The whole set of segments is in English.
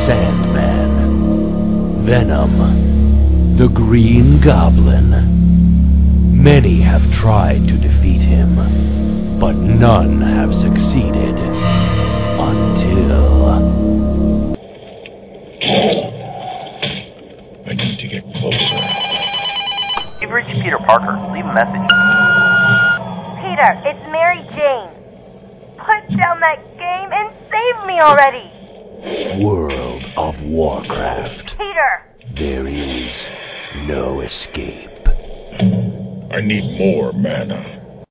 Sandman, Venom, the Green Goblin. Many have tried to defeat him, but none have succeeded until... I need to get closer. You've reached Peter Parker. Leave a message. Peter, it's Mary Jane. Put down that game and save me already. World of Warcraft. Peter. There is no escape. I need more mana.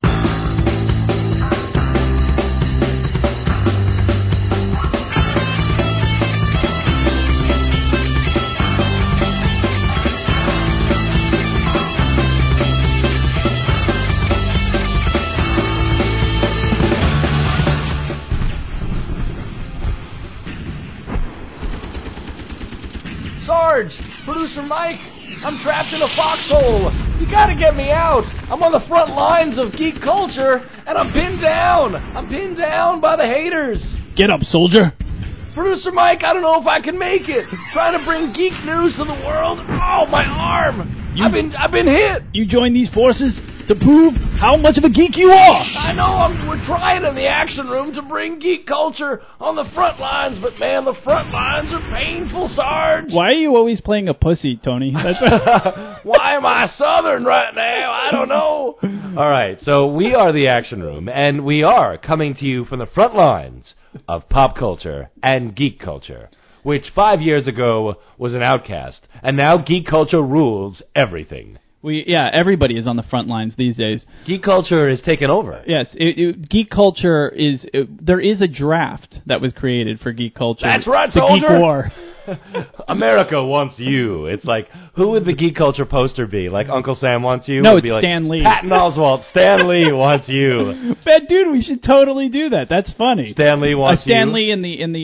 Sarge! Producer Mike! I'm trapped in a foxhole! You gotta get me out! I'm on the front lines of geek culture, and I'm pinned down! I'm pinned down by the haters! Get up, soldier! Producer Mike, I don't know if I can make it! Trying to bring geek news to the world! Oh, my arm! I've been hit! You joined these forces to prove how much of a geek you are! I know, we're trying in the action room to bring geek culture on the front lines, but man, the front lines are painful, Sarge! Why are you always playing a pussy, Tony? That's Why am I Southern right now? I don't know. All right, so we are the Action Room, and we are coming to you from the front lines of pop culture and geek culture, which 5 years ago was an outcast, and now geek culture rules everything. Everybody is on the front lines these days. Geek culture is taken over. Yes, geek culture is... there is a draft that was created for geek culture. That's right, the soldier! Geek War. America wants you. It's like, who would the geek culture poster be? Like Uncle Sam wants you? No, it's like, Stan Lee. Patton Oswalt, Stan Lee wants you. Dude, we should totally do that. That's funny. Stan Lee wants you. Stan Lee in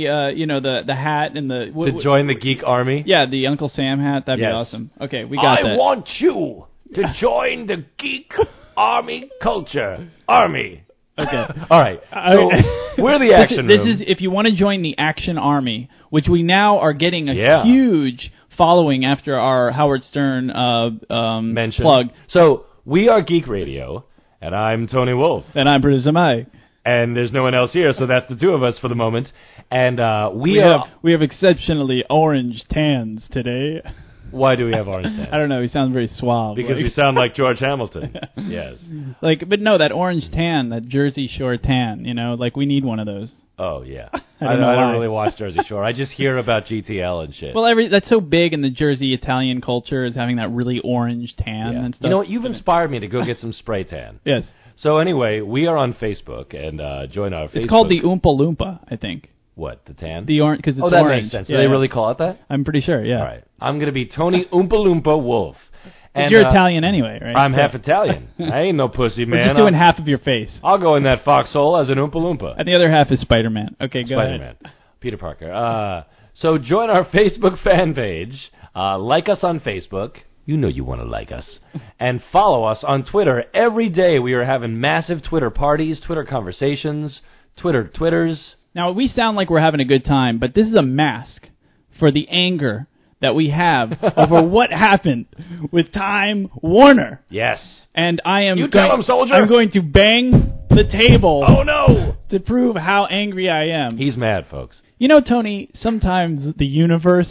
the hat and the... to join the geek army? Yeah, the Uncle Sam hat. That'd be awesome. Okay, we got that. I want you to join the geek army culture. Army. Okay. All right. So we're the Action Room. This is if you want to join the Action Army, which we now are getting a huge following after our Howard Stern plug. So we are Geek Radio, and I'm Tony Wolf. And I'm Producer Mike. And there's no one else here, so that's the two of us for the moment. And we have exceptionally orange tans today. Why do we have orange tan? I don't know. He sounds very suave. Because we sound like George Hamilton. Yes. But no, that orange tan, that Jersey Shore tan, we need one of those. Oh, yeah. I don't really watch Jersey Shore. I just hear about GTL and shit. Well, that's so big in the Jersey Italian culture is having that really orange tan and stuff. You know what? You've inspired me to go get some spray tan. Yes. So anyway, we are on Facebook, and join our Facebook. It's called the Oompa Loompa, I think. What, the tan? The orange, because it's orange. Oh, that makes sense. Do they really call it that? I'm pretty sure, yeah. All right. I'm going to be Tony Oompa Loompa Wolf. Because you're Italian anyway, right? I'm half Italian. I ain't no pussy, man. We're just doing half of your face. I'll go in that foxhole as an Oompa Loompa. And the other half is Spider-Man. Okay, go ahead. Spider-Man. Peter Parker. So join our Facebook fan page. Like us on Facebook. You know you want to like us. And follow us on Twitter. Every day we are having massive Twitter parties, Twitter conversations, Twitters. Now, we sound like we're having a good time, but this is a mask for the anger that we have over what happened with Time Warner. Yes. And I am... You tell him, soldier! I'm going to bang the table... Oh, no! ...to prove how angry I am. He's mad, folks. You know, Tony, sometimes the universe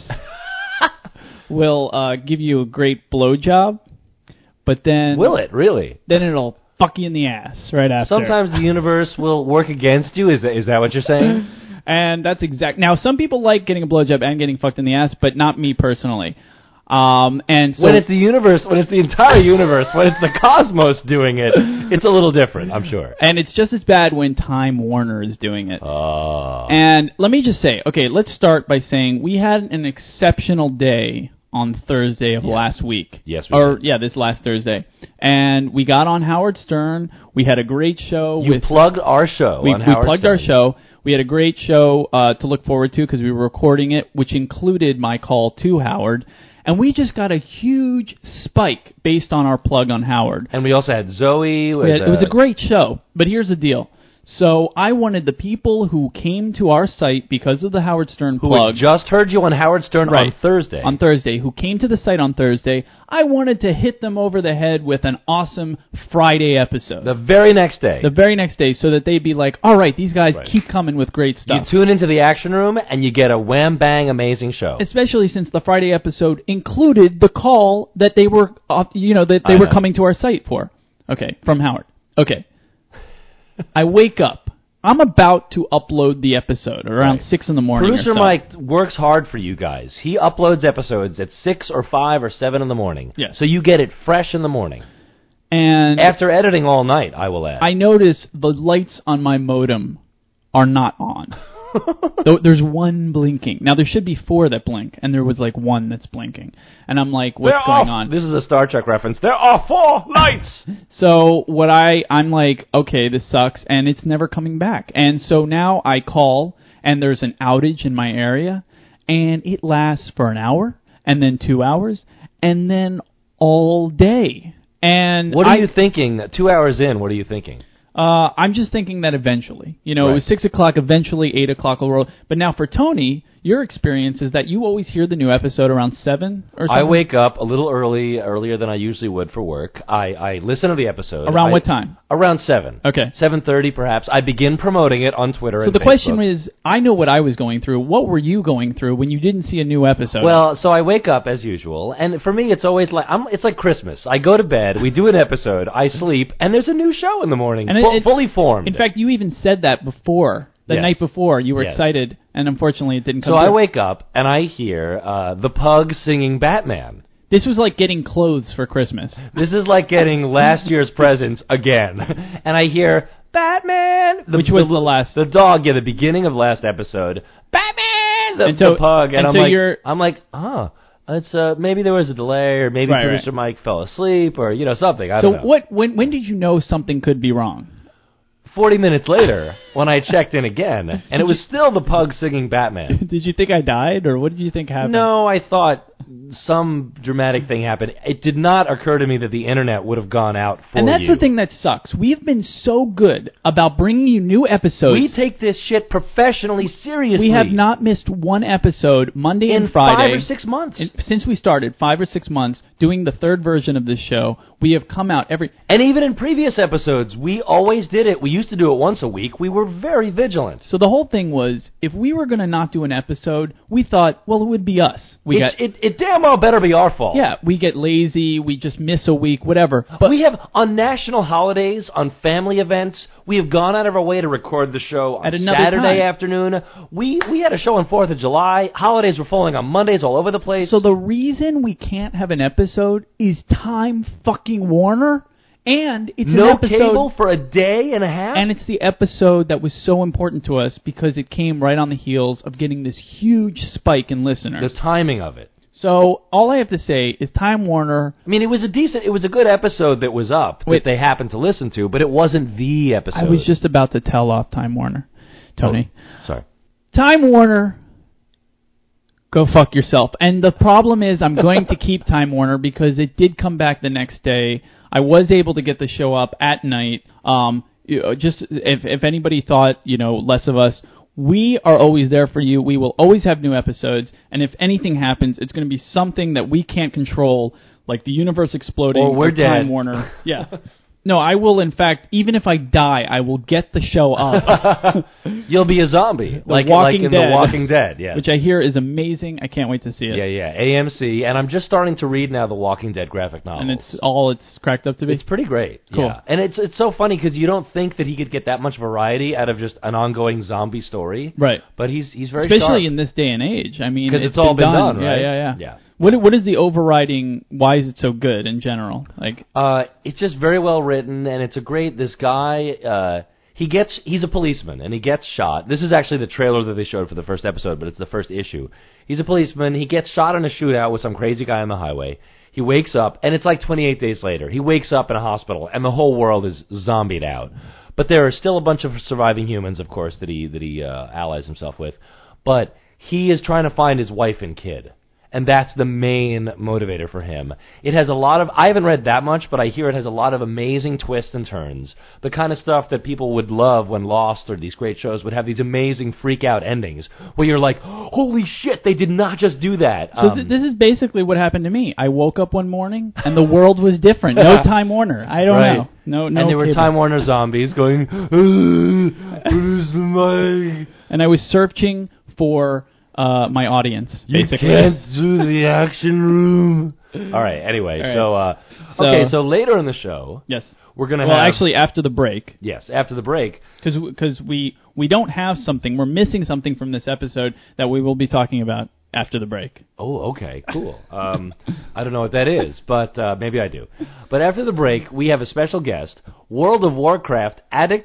will give you a great blowjob, but then... Will it, really? Then it'll... fuck you in the ass right after. Sometimes the universe will work against you. Is that what you're saying? And that's exact. Now, some people like getting a blowjob and getting fucked in the ass, but not me personally. And so when it's the universe, when it's the entire universe, when it's the cosmos doing it, it's a little different, I'm sure. And it's just as bad when Time Warner is doing it. Oh. And let me just say, okay, let's start by saying we had an exceptional day on Thursday of last week. Yes, we did. Yeah, this last Thursday. And we got on Howard Stern. We had a great show. You plugged our show on Howard Stern. We plugged our show. We had a great show to look forward to because we were recording it, which included my call to Howard. And we just got a huge spike based on our plug on Howard. And we also had Zoe. It was a great show. But here's the deal. So I wanted the people who came to our site because of the Howard Stern Who plug. had just heard you on Howard Stern Right. on Thursday. On Thursday, who came to the site on Thursday, I wanted to hit them over the head with an awesome Friday episode. The very next day. The very next day, so that they'd be like, all right, these guys Right. keep coming with great You stuff. tune into the Action Room, and you get a wham-bang amazing show. Especially since the Friday episode included the call that they were, that they I were know. coming to our site for. Okay, from Howard. Okay. I wake up. I'm about to upload the episode around Right. 6 in the morning. Producer or so. Mike works hard for you guys. He uploads episodes at 6 or 5 or 7 in the morning. Yes. So you get it fresh in the morning. And After editing all night, I will add. I notice the lights on my modem are not on. There's one blinking. Now, there should be 4 that blink, and there was like 1 that's blinking. And I'm like, what's They're going off. on? This is a Star Trek reference. There are 4 lights! So I'm like, okay, this sucks, and it's never coming back. And so now I call, and there's an outage in my area, and it lasts for an hour, and then 2 hours, and then all day. And What are you thinking? 2 hours in, what are you thinking? I'm just thinking that eventually. It Right. was 6 o'clock, eventually 8 o'clock will roll. But now for Tony, your experience is that you always hear the new episode around 7 or something? I wake up a little earlier than I usually would for work. I listen to the episode. Around what time? Around 7. Okay. 7:30 perhaps. I begin promoting it on Twitter So and the Facebook. question is, I know what I was going through. What were you going through when you didn't see a new episode? Well, so I wake up as usual, and for me, it's always like it's like Christmas. I go to bed, we do an episode, I sleep, and there's a new show in the morning, And it- fully formed. in fact, you even said that before. The Yes. night before, you were Yes. excited, and unfortunately it didn't come so I through. wake up and I hear the pug singing Batman. This was like getting clothes for Christmas. This is like getting last year's presents again, and I hear Batman, Which was the last. the dog, the beginning of last episode, Batman, And so- the pug, and I'm so like, you're- It's maybe there was a delay, or maybe Right, producer Mike fell asleep, or something. I So don't know. when did you know something could be wrong? 40 minutes later, when I checked in again, and it was still the pug singing Batman. Did you think I died, or what did you think happened? No, I thought some dramatic thing happened. It did not occur to me that the internet would have gone out for And that's you. the thing that sucks. We've been so good about bringing you new episodes. We take this shit professionally seriously. We have not missed one episode, Monday in and Friday. 5 or 6 months. Since we started, 5 or 6 months, doing the third version of this show. We have come out every... And even in previous episodes, we always did it. We used to do it once a week. We were very vigilant. So the whole thing was, if we were going to not do an episode, we thought, well, it would be us. It damn well better be our fault. Yeah, we get lazy, we just miss a week, whatever. But we have, on national holidays, on family events, we have gone out of our way to record the show on At another Saturday time. afternoon. We had a show on 4th of July. Holidays were falling on Mondays all over the place. So the reason we can't have an episode is Time fucking Warner, and it's no an episode... cable for a day and a half? And it's the episode that was so important to us because it came right on the heels of getting this huge spike in listeners. the timing of it. So all I have to say is Time Warner... I mean, it was a good episode that was up Wait. that they happened to listen to, but it wasn't the episode. I was just about to tell off Time Warner, Tony. Oh, sorry. Time Warner, go fuck yourself. And the problem is I'm going to keep Time Warner because it did come back the next day. I was able to get the show up at night. Just if anybody thought, less of us, we are always there for you. We will always have new episodes. And if anything happens, it's going to be something that we can't control, like the universe exploding Or we're Time dead. Warner. Yeah. No, I will, in fact, even if I die, I will get the show up. You'll be a zombie, like Walking in Dead. The Walking Dead, yeah. Which I hear is amazing. I can't wait to see it. Yeah, AMC, and I'm just starting to read now the Walking Dead graphic novels. And it's all it's cracked up to be. It's pretty great. Cool. Yeah. And it's so funny because you don't think that he could get that much variety out of just an ongoing zombie story. Right. But he's very Especially sharp. in this day and age. I mean, 'Cause it's all been done, right? Yeah. Yeah. What is the overriding? Why is it so good in general? Like, It's just very well written, and it's a great. This guy, he's a policeman, and he gets shot. This is actually the trailer that they showed for the first episode, but it's the first issue. He's a policeman. He gets shot in a shootout with some crazy guy on the highway. He wakes up, and it's like 28 days later. He wakes up in a hospital, and the whole world is zombied out. But there are still a bunch of surviving humans, of course, that he allies himself with. But he is trying to find his wife and kid. And that's the main motivator for him. It has a lot of... I haven't read that much, but I hear it has a lot of amazing twists and turns. The kind of stuff that people would love when Lost or these great shows would have these amazing freak-out endings where you're like, holy shit, they did not just do that. So this is basically what happened to me. I woke up one morning, and the world was different. No Time Warner. I don't know. No, and there were cable. Time Warner zombies going, where's the mic? And I was searching for my audience, basically. You can't do the action room. All right, anyway, All so later in the show, yes, we're going to Well, actually, after the break. Yes, after the break. Because we don't have something. We're missing something from this episode that we will be talking about after the break. Oh, okay, cool. I don't know what that is, but maybe I do. But after the break, we have a special guest, World of Warcraft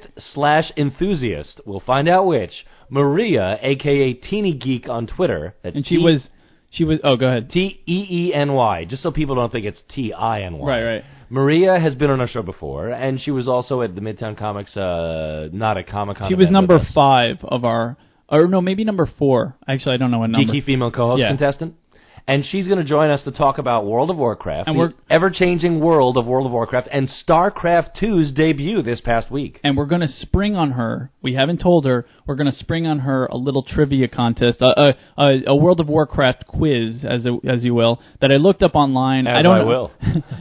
addict/enthusiast. We'll find out which. Maria, a.k.a. Teeny Geek on Twitter. That's and she was. Oh, go ahead. Teeny, just so people don't think it's Tiny. Right. Maria has been on our show before, and she was also at the Midtown Comics, not a Comic-Con. She was number 5 of our... Or no, maybe number 4. Actually, I don't know what number. Geeky female co-host contestant. And she's going to join us to talk about World of Warcraft, and the ever-changing world of World of Warcraft, and StarCraft 2's debut this past week. And we're going to spring on her. We haven't told her. We're going to spring on her a little trivia contest, a World of Warcraft quiz, as you will, that I looked up online. I will.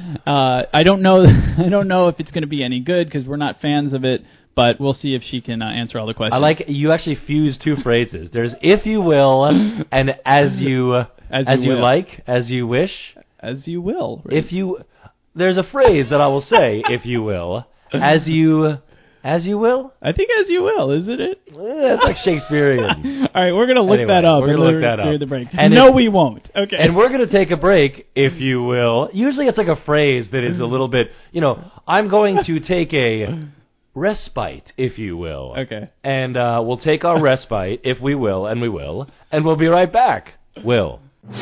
I don't know. I don't know if it's going to be any good because we're not fans of it. But we'll see if she can answer all the questions. I like you actually fuse two phrases. There's if you will and as you like, as you wish. As you will. Right? There's a phrase that I will say, if you will, as you will? I think as you will, isn't it? That's like Shakespearean. All right, we're going to look that up. We're going to look that up. During the break. And no, we won't. Okay. And we're going to take a break, if you will. Usually it's like a phrase that is a little bit, I'm going to take a... respite, if you will. Okay. And we'll take our respite, if we will, and we'll be right back. Will.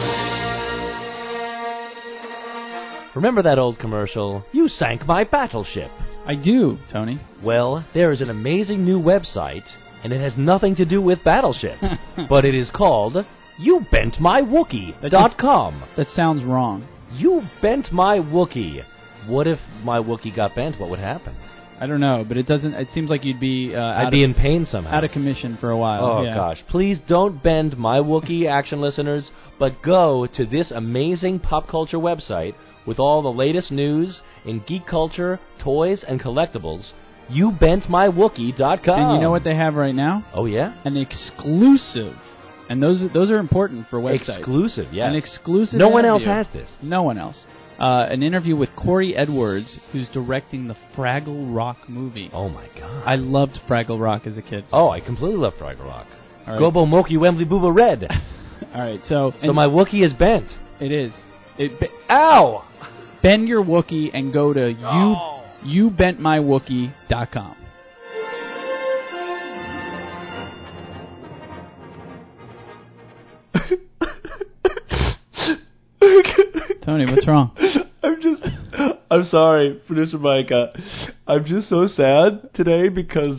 Remember that old commercial? You sank my battleship. I do, Tony. Well, there is an amazing new website, and it has nothing to do with Battleship, but it is called YouBentMyWookie.com. That sounds wrong. You bent my Wookie. What if my Wookie got bent? What would happen? I don't know, but it doesn't. It seems like you'd be. I'd be in pain somehow. Out of commission for a while. Oh gosh! Please don't bend my Wookiee, action listeners, but go to this amazing pop culture website with all the latest news in geek culture, toys, and collectibles. YouBentMyWookie.com. And you know what they have right now? Oh yeah, an exclusive. And those are important for websites. Exclusive, yes. An exclusive. No one else has this. No one else. An interview with Corey Edwards, who's directing the Fraggle Rock movie. Oh, my God. I loved Fraggle Rock as a kid. Oh, I completely loved Fraggle Rock. Right. Gobo Moki Wembley Booba Red. All right, so my Wookiee is bent. It is. Ow! Bend your Wookiee and go to YouBentMyWookie.com. Tony, what's wrong? I'm sorry, Producer Mike. I'm just so sad today because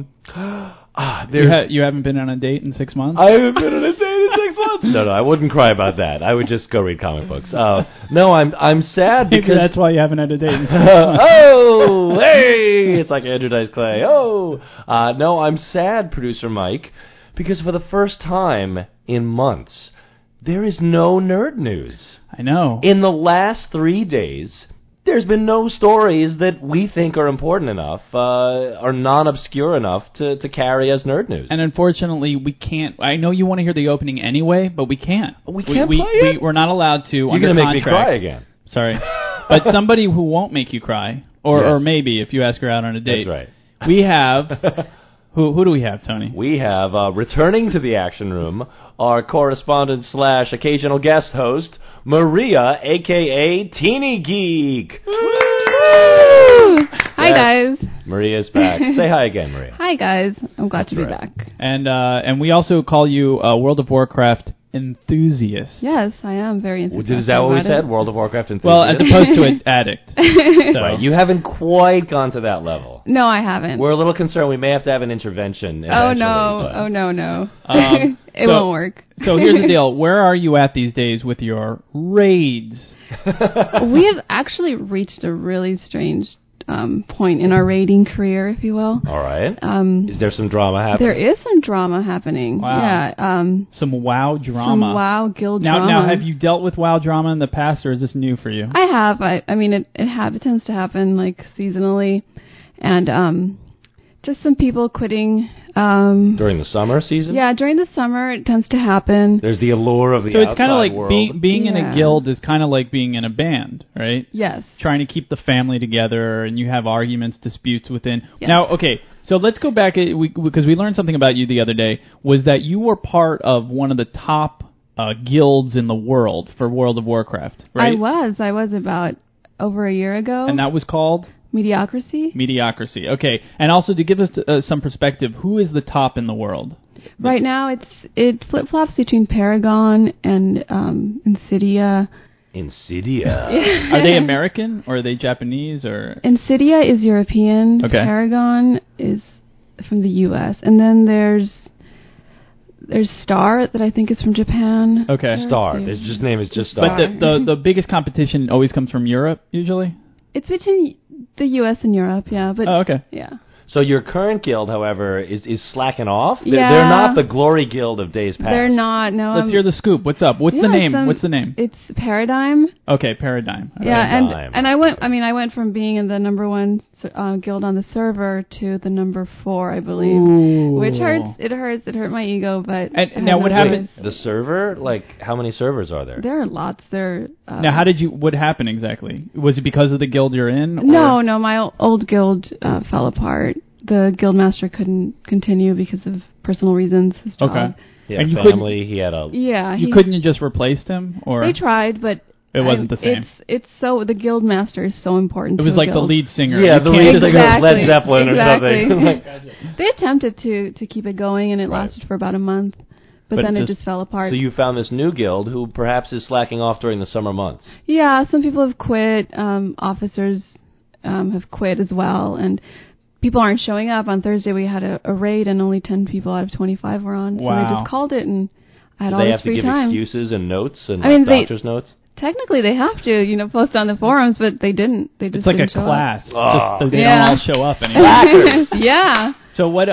you haven't been on a date in 6 months? I haven't been on a date in 6 months. No, I wouldn't cry about that. I would just go read comic books. No, I'm sad because maybe that's why you haven't had a date in 6 months. Oh, hey! It's like Andrew Dice Clay. Oh, no, I'm sad, Producer Mike, because for the first time in months, there is no nerd news. I know. In the last 3 days, there's been no stories that we think are important enough, or non-obscure enough to carry as nerd news. And unfortunately, we can't. I know you want to hear the opening anyway, but we can't. We can't play it? We're not allowed to. You're going to make me cry again. Sorry. But somebody who won't make you cry, or maybe if you ask her out on a date. That's right. We have... Who do we have, Tony? We have, returning to the action room, our correspondent / occasional guest host, Maria, a.k.a. Teeny Geek. Hi, guys. Maria's back. Say hi again, Maria. Hi, guys. I'm glad to be back. And we also call you World of Warcraft enthusiast. Yes, I am very enthusiastic. Is that what we about said? it. World of Warcraft enthusiast? Well, as opposed to an addict. So. Right, you haven't quite gone to that level. No, I haven't. We're a little concerned we may have to have an intervention Oh eventually, no! but- Oh no! It so- won't work. So here's the deal. Where are you at these days with your raids? We have actually reached a really strange point in our raiding career, if you will. All right. Is there some drama happening? There is some drama happening. Wow. Yeah. Some WoW drama. Some WoW guild drama. Now, have you dealt with WoW drama in the past, or is this new for you? I have. I mean, it tends to happen like seasonally, and just some people quitting. During the summer season? Yeah, during the summer it tends to happen. There's the allure of the So it's kind of like world. being in a Yeah. guild is kind of like being in a band, right? Yes. Trying to keep the family together, and you have arguments, disputes within. Yes. Now, okay, so let's go back because we learned something about you the other day. Was that you were part of one of the top guilds in the world for World of Warcraft, right? I was about over a year ago. And that was called Mediocrity. Mediocrity. Okay, and also to give us some perspective, who is the top in the world? Right now it flip flops between Paragon and Insidia. Insidia. Are they American or are they Japanese or? Insidia is European. Okay. Paragon is from the U.S. And then there's Star that I think is from Japan. Okay. Star. His name is just Star. But the biggest competition always comes from Europe, usually? It's between the U.S. and Europe, yeah. But Oh, okay. yeah. So your current guild, however, is slacking off? Yeah. They're not the glory guild of days past. They're not. No. Let's hear the scoop. What's up? What's the Yeah, name? What's the name? It's Paradigm. Okay, Paradigm. All Yeah, right. Paradigm. and I went from being in the number one guild on the server to the number 4, I believe, Ooh. which hurts. It hurt my ego, but I And had now no what choice. happened? The server? Like, how many servers are there? There are lots. Now, what happened exactly? Was it because of the guild you're in? No, my old guild fell apart. The guild master couldn't continue because of personal reasons. His job. Okay. He had And a you family, he had a... Yeah. You couldn't have just replaced him? Or They tried, but... It wasn't the same. It's so... The guild master is so important it was to a like the guild. lead singer. Yeah, You the can't lead just singer go- of Led Zeppelin Exactly. or something. They attempted to keep it going, and it lasted for about a month. But then it just fell apart. So you found this new guild who perhaps is slacking off during the summer months. Yeah, some people have quit. Officers have quit as well, and people aren't showing up. On Thursday, we had a raid, and only 10 people out of 25 were on. So Wow. they just called it, and I had Do all they this have to free give time. excuses and notes and I mean, doctor's notes? Technically, they have to, post on the forums, but they didn't. They just It's like a didn't show up. class. Oh. Just, they Yeah. don't all show up anymore. Yeah. So what?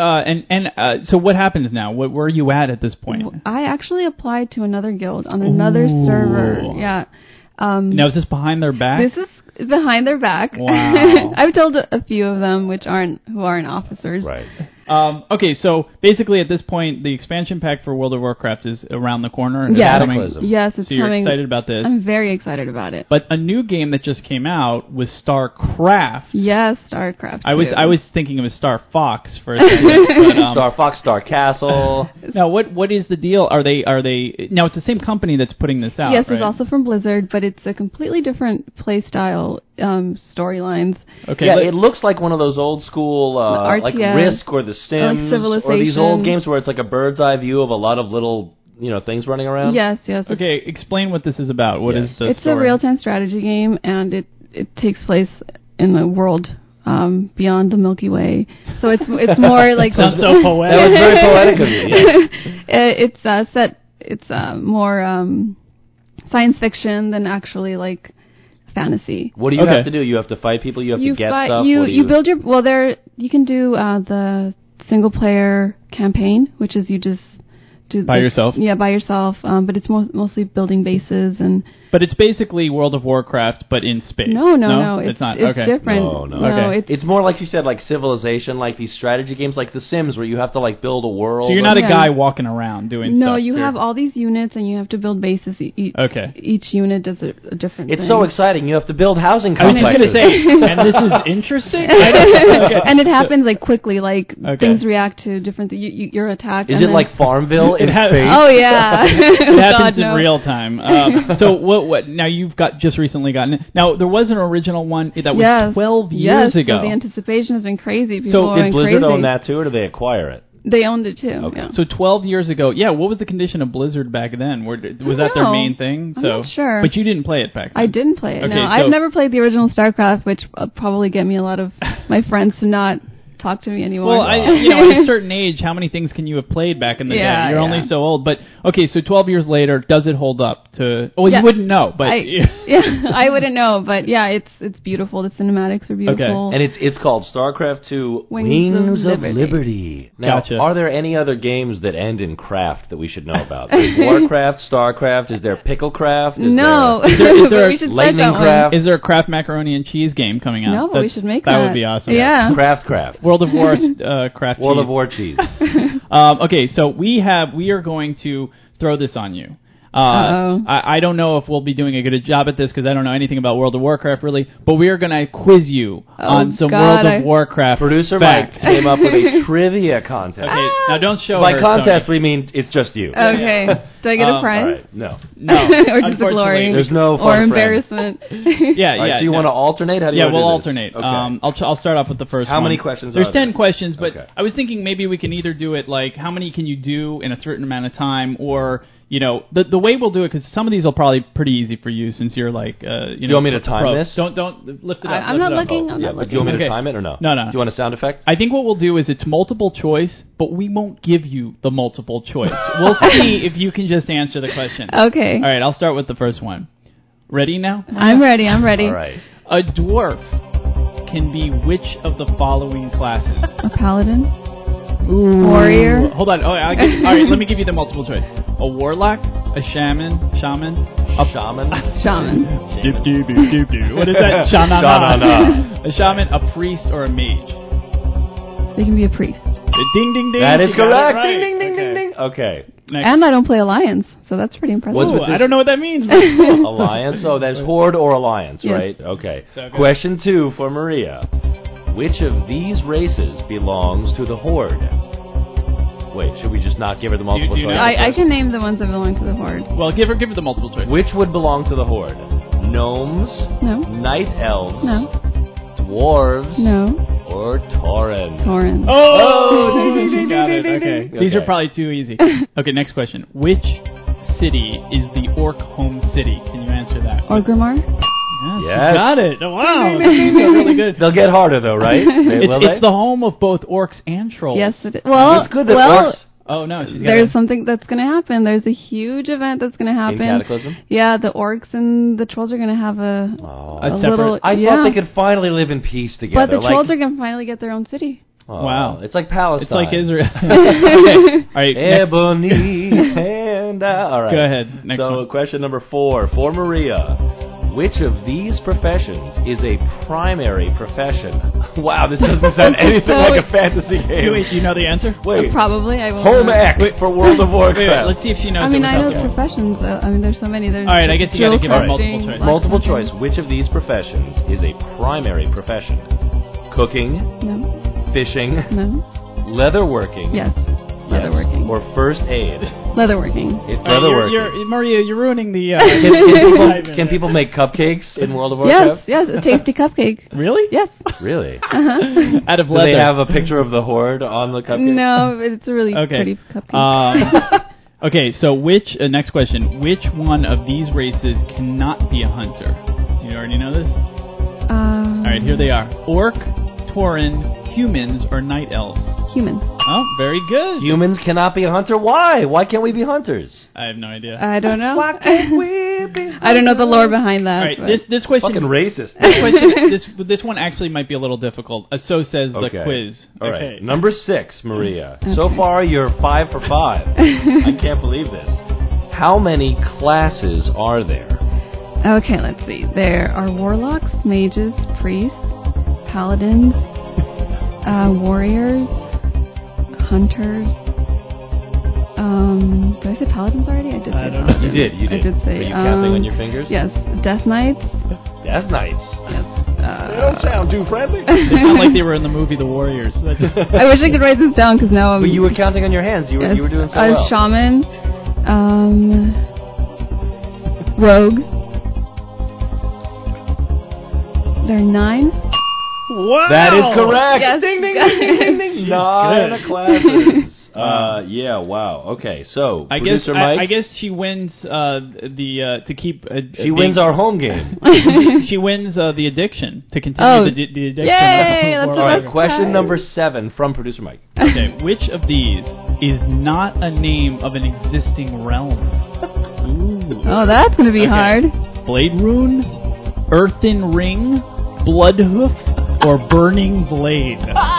So what happens now? Where are you at this point? I actually applied to another guild on another server. Yeah. Now is this behind their back? This is behind their back. Wow. I've told a few of them, who aren't officers. Right. Okay, so basically at this point, the expansion pack for World of Warcraft is around the corner. And Yes. it's coming. Cataclysm. Yes, it's So you're coming. excited about this. I'm very excited about it. But a new game that just came out was StarCraft. Yes, StarCraft. I was 2. thinking it was Star Fox for a second. but, Star Fox, Star Castle. now what is the deal? Are they now it's the same company that's putting this out? Yes, right? it's also from Blizzard, but it's a completely different play style, storylines. Okay, Yeah, but- it looks like one of those old school, RTS, like Risk or The Sims, or these old Civilization. games where it's like a bird's eye view of a lot of little, things running around. Yes. okay, explain what this is about. What is Yes. the It's story? a real-time strategy game, and it takes place in the world beyond the Milky Way. So it's more like Sounds so poetic. That was very poetic of you. Yeah. It's more science fiction than actually like fantasy. What do you Okay. have to do? You have to fight people. You have to get stuff. You What do you build your you can do the single player campaign, which is you just do By yourself? Yeah, by yourself. But it's mostly building bases and. But it's basically World of Warcraft, but in space. No, it's not. It's Okay. different. No. Okay. It's more like you said, like Civilization, like these strategy games, like The Sims, where you have to like build a world. So you're not a Yeah. guy walking around doing stuff. No, you You're- have all these units, and you have to build bases. Okay. Each unit does a different It's thing. so exciting. You have to build housing I was complexes. just going to say, and this is interesting? Okay. And it happens like quickly, like Okay. things react to different you're attacked. Is and it then- like Farmville in It has- space? Oh yeah, It happens God, no. in real time. So what? Now you've just recently gotten it. Now there was an original one that was 12 years yes, ago. So the anticipation has been crazy. People So are did going Blizzard crazy. own that too, or did they acquire it? They owned it too. Okay. Yeah. So 12 years ago, what was the condition of Blizzard back then? Was that their know. main thing? I'm not sure. But you didn't play it back then. I didn't play it. Okay, No, so- I've never played the original StarCraft, which will probably get me a lot of my friends to not talk to me anymore. Well, at a certain age, how many things can you have played back in the day? You're only so old. But, okay, so 12 years later, does it hold up to... Well, you wouldn't know, but... I wouldn't know, but yeah, it's beautiful. The cinematics are beautiful. And it's called StarCraft 2 Wings of Liberty. Now, Gotcha. are there any other games that end in craft that we should know about? There's Warcraft, StarCraft, is there Picklecraft? No. Is But there we should start Lightning that one. Craft? Is there a Kraft macaroni and cheese game coming out? No, but we should make that. That would be awesome. Yeah. Craft. World of War Kraft World cheese. of War cheese. Okay, so we are going to throw this on you. I don't know if we'll be doing a good job at this because I don't know anything about World of Warcraft really, but we are going to quiz you on some World of Warcraft Producer facts. Mike came up with a trivia contest. Okay, now don't show By her, contest, Tony. we mean it's just you. Okay. Do I get a prize? All right, no. No, or just the unfortunately. glory? There's no fun or friend. embarrassment? Yeah, All right, so you want to alternate? How do you Yeah, want to we'll do this? alternate. Okay. I'll start off with the first How one. many questions There's are there? 10 questions, but Okay. I was thinking maybe we can either do it like how many can you do in a certain amount of time, or the way we'll do it, because some of these will probably pretty easy for you since you're like Do you want me to time pro. this? Don't lift it up. I'm lift not it up. looking. I'm Yeah, not but looking. do you want me to Okay. time it or no? No. Do you want a sound effect? I think what we'll do is it's multiple choice, but we won't give you the multiple choice. We'll see if you can just answer the question. Okay. All right, I'll start with the first one. Ready now? I'm ready. I'm ready. All right. A dwarf can be which of the following classes? A paladin. Ooh. Warrior. Hold on. All right, let me give you the multiple choice. A warlock, a shaman, a Shaman? Shaman. What is that? Sha-na-na. A shaman, a priest, or a mage? They can be a priest. Ding, ding, ding. That is You got it correct. right. Ding, ding, ding, Okay. ding, ding. Okay. Next. And I don't play Alliance, so that's pretty impressive. What's Ooh, with this? I don't know what that means. Alliance? Oh, that's Horde or Alliance, Yes. right? Okay. So good. Question 2 for Maria. Which of these races belongs to the Horde? Wait, should we just not give her the multiple do you choice? know? I can name the ones that belong to the Horde. Well, give her the multiple choice. Which would belong to the Horde? Gnomes, No. Night Elves, No. Dwarves, No. or Taurens? Torrens. Oh, she got it. Okay. These are Okay. probably too easy. Okay, next question. Which city is the orc home city? Can you answer that? Orgrimmar? Yes, Yes. you got it. Oh, wow. These are really good. They'll get harder though, right? It's the home of both orcs and trolls. Yes, it is. Well, It's good that well, orcs Oh, no. She's got there's it. something that's going to happen. There's a huge event that's going to in happen. Cataclysm. Yeah, the orcs and the trolls are going to have a A separate- little. I yeah. thought they could finally live in peace together. But the like, trolls are going to finally get their own city. oh, Wow. It's like Palestine. It's like Israel. Okay. All right. Next. Ebony and all right. Go ahead. Next so one. question number 4 for Maria. Which of these professions is a primary profession? Wow, this doesn't sound anything like a fantasy game. Wait, do you know the answer? Wait. Probably. I will. Home not. ec for World of Warcraft. Wait, let's see if she knows I mean, it I know without the professions. I mean, there's so many. There's All right, I guess you gotta give her drill multiple crafting, choice. Multiple blacksmithing. choice. Which of these professions is a primary profession? Cooking, No. fishing, No. leatherworking. Yes. Yes, Leatherworking. or first aid. Leatherworking. It's All right, leatherworking. Maria, you're ruining the... Can people make cupcakes in World of Warcraft? Yes. Yes. A tasty cupcake. Really? Yes. Really? Out of Do leather. they have a picture of the Horde on the cupcake? No, it's a really Okay. pretty cupcake. Okay, so next question. Which one of these races cannot be a hunter? You already know this? All right, here they are. Orc, Tauren, humans, or night elves? Humans. Oh, very good. Humans cannot be a hunter? Why? Why can't we be hunters? I have no idea. I don't know. Why can't we be I don't know the lore behind that. All right, but- this question... Fucking racist. This one actually might be a little difficult. So says the Okay. quiz. All right. Okay. Number 6, Maria. Okay. So far, you're 5 for 5. I can't believe this. How many classes are there? Okay, let's see. There are warlocks, mages, priests, paladins, warriors, hunters. Did I say paladins already? I did say don't know. paladins. You did. I did say. Are you counting on your fingers? Yes. Death Knights. That's nice. Yes. They don't sound too friendly. They sound like they were in the movie The Warriors. I wish I could write this down because now I'm. But you were counting on your hands. You were doing so well. Shaman, rogue. There are 9. Wow! That is correct. Yes. Ding, ding, ding, ding, ding, ding. 9 classes. Yeah. Wow. Okay. So I guess producer Mike. I guess she wins to keep. She wins our home game. she wins the addiction to continue Oh. the addiction. Yay, that's of the All right. best Question prize. number 7 from producer Mike. Okay, which of these is not a name of an existing realm? Ooh. Oh, that's gonna be hard. Blade Rune, Earthen Ring, Bloodhoof, or Burning Blade?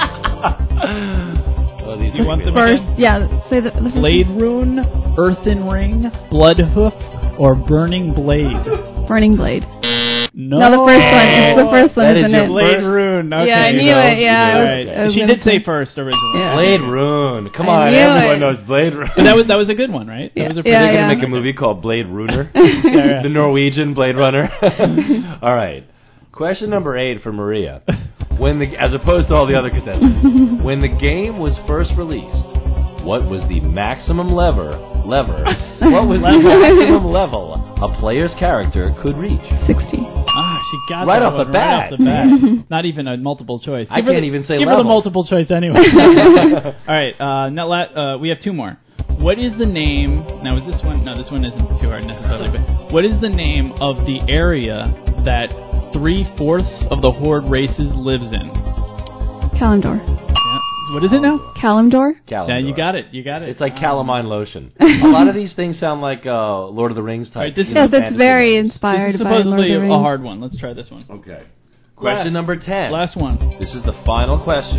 Oh, these You are want good. them First, again? yeah. Say the first Blade Rune, Earthen Ring, Bloodhoof, or Burning Blade? Burning Blade. No, No, the first one. It's the first one, That is isn't your it? Blade first- Rune. Okay, Yeah, I knew it. Yeah, All I was- right. I was She gonna did say say- first originally. Yeah. Blade Rune. Come I on, knew everyone it. knows Blade Rune. But that was a good one, right? Yeah. That was a Yeah, They're pretty gonna yeah. make a movie called Blade Runner. yeah. The Norwegian Blade Runner. All right. Question number 8 for Maria. As opposed to all the other contestants, when the game was first released, what was the maximum lever? What was the maximum level a player's character could reach? 60. She got Right that off the one bat. Right off the bat. Not even a multiple choice. I can't even say Give her the level. multiple choice anyway. All right. Now we have 2 more. What is the name? Now is this one? No, this one isn't too hard necessarily. But what is the name of the area that 3/4 of the Horde races lives in? Kalimdor. Yeah. What is it now? Kalimdor? Kalimdor. Yeah, you got it. You got it. It's like calamine lotion. A lot of these things sound like Lord of the Rings type. Right, this is- Yes, it's fantasy very names. inspired This is by Lord of supposedly the a Rings. hard one. Let's try this one. Okay. Question number 10. Last one. This is the final question.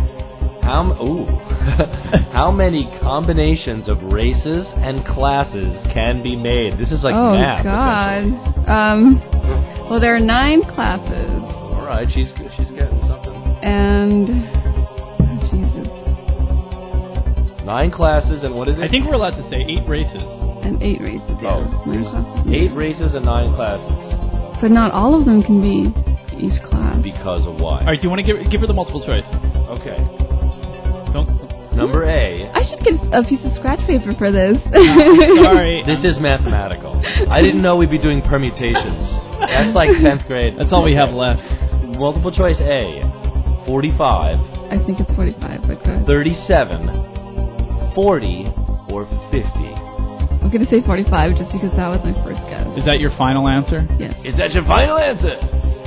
How many combinations of races and classes can be made? This is like Oh, math. God. essentially. Well, there are 9 classes. All right, she's getting something. And... oh, Jesus. 9 classes and what is it? I think we're allowed to say 8 races. And 8 races, yeah. Oh, 9 there's classes. 8 races and 9 classes. But not all of them can be each class. Because of why? All right. Do you want to give her the multiple choice? Okay. Don't. Number A. I should get a piece of scratch paper for this. Sorry. This is mathematical. I didn't know we'd be doing permutations. That's like 10th grade. That's all we have left. Multiple choice A. 45, I think it's 45, but go ahead. 37, 40, or 50. I'm going to say 45 just because that was my first guess. Is that your final answer? Yes. Is that your final answer?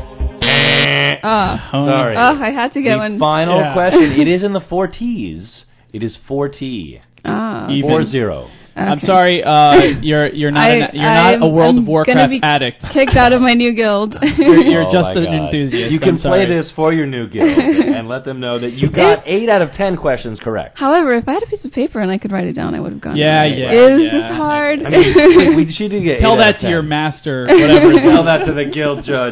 Sorry. Oh, I had to get The one. final Yeah. question. It is in the 4 T's. It is 4T. Ah. Even. 4-0. I'm Okay. sorry. You're not a World of I'm Warcraft gonna be addict. kicked out of my new guild. You're Oh just my an God. enthusiast. You can I'm sorry. play this for your new guild and let them know that you got 8 out of 10 questions correct. However, if I had a piece of paper and I could write it down, I would have gone. Yeah, right. yeah, Is yeah. this hard? I mean, she did get 8 Tell out that of to 10. your master. Whatever. Tell that to the guild judge.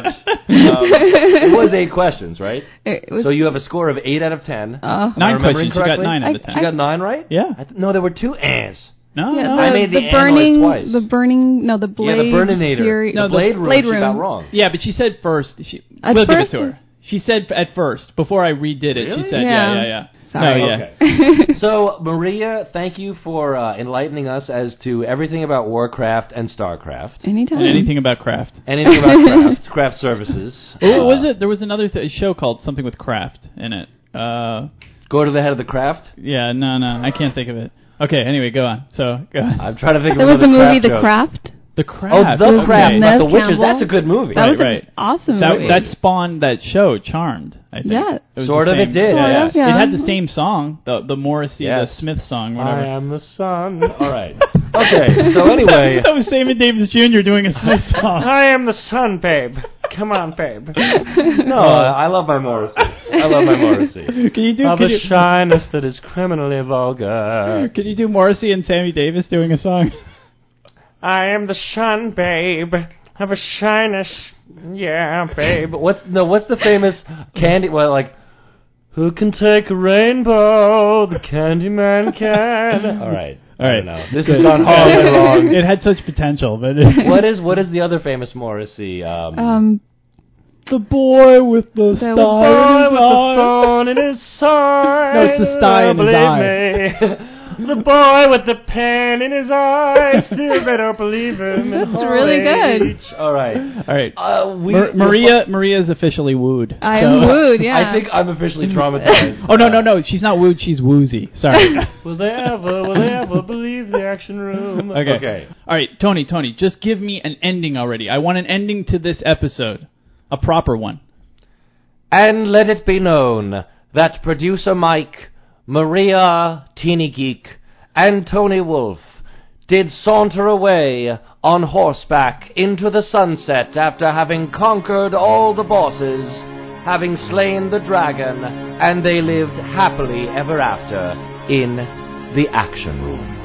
It was 8 questions, right? It was, So you have a score of 8 out of 10. uh, 9 remembering questions. You got correctly? 9 out of 10. You got 9 right? Yeah. No, there were 2 ands. No, yeah, no. the, I made the burning, twice. the burning, no, the blade. Yeah, the Burninator. Fury, The No, Blade Room, Blade she got Room. wrong. Yeah, but she said first. At We'll give it first? to her. She said at first before I redid it. Really? She said, Yeah. yeah. Sorry. No, yeah. Okay. So, Maria, thank you for enlightening us as to everything about Warcraft and StarCraft. Anytime. And anything about craft. Anything about craft services. What was it? There was another show called something with craft in it. Go to the head of the craft. Yeah, no, I can't think of it. Okay, anyway, go on. So, go on. I'm trying to think There of was a another movie, The joke. Craft. The Craft. Oh, The okay. Craft, Neve not The Witches. Campbell. That's a good movie. That was right. an awesome That, movie. that spawned that show, Charmed, I think. Yeah. It was Sort the of, same- it did. Yeah. Yeah. It had the same song, the Morrissey, Yes. the Smith song, whatever. I am the sun. All right. Okay, so anyway. That was Sammy Davis Jr. doing a Smith song. I am the sun, babe. Come on, babe. No, I love my Morrissey. I love my Morrissey. Can you do? Of Can a you, shyness that is criminally vulgar. can you do Morrissey and Sammy Davis doing a song? I am the sun, babe. Of a shyness, yeah, babe. What's the famous candy? Well, like, who can take a rainbow? The Candyman can. All right. All right. I don't know. This has gone horribly wrong. It had such potential, but What is the other famous Morrissey? the boy with the The star boy in his with the eye. phone in his side. No, it's the sty in his Believe eye. me. The boy with the pen in his eye, still they don't believe him. That's really good. All right. All right. Maria's officially wooed. I am wooed, yeah. I think I'm officially traumatized. Oh, no. She's not wooed. She's woozy. Sorry. Will they ever believe the action room? Okay. All right, Tony, just give me an ending already. I want an ending to this episode. A proper one. And let it be known that producer Mike, Maria, Teeny Geek, and Tony Wolf did saunter away on horseback into the sunset after having conquered all the bosses, having slain the dragon, and they lived happily ever after in the action room.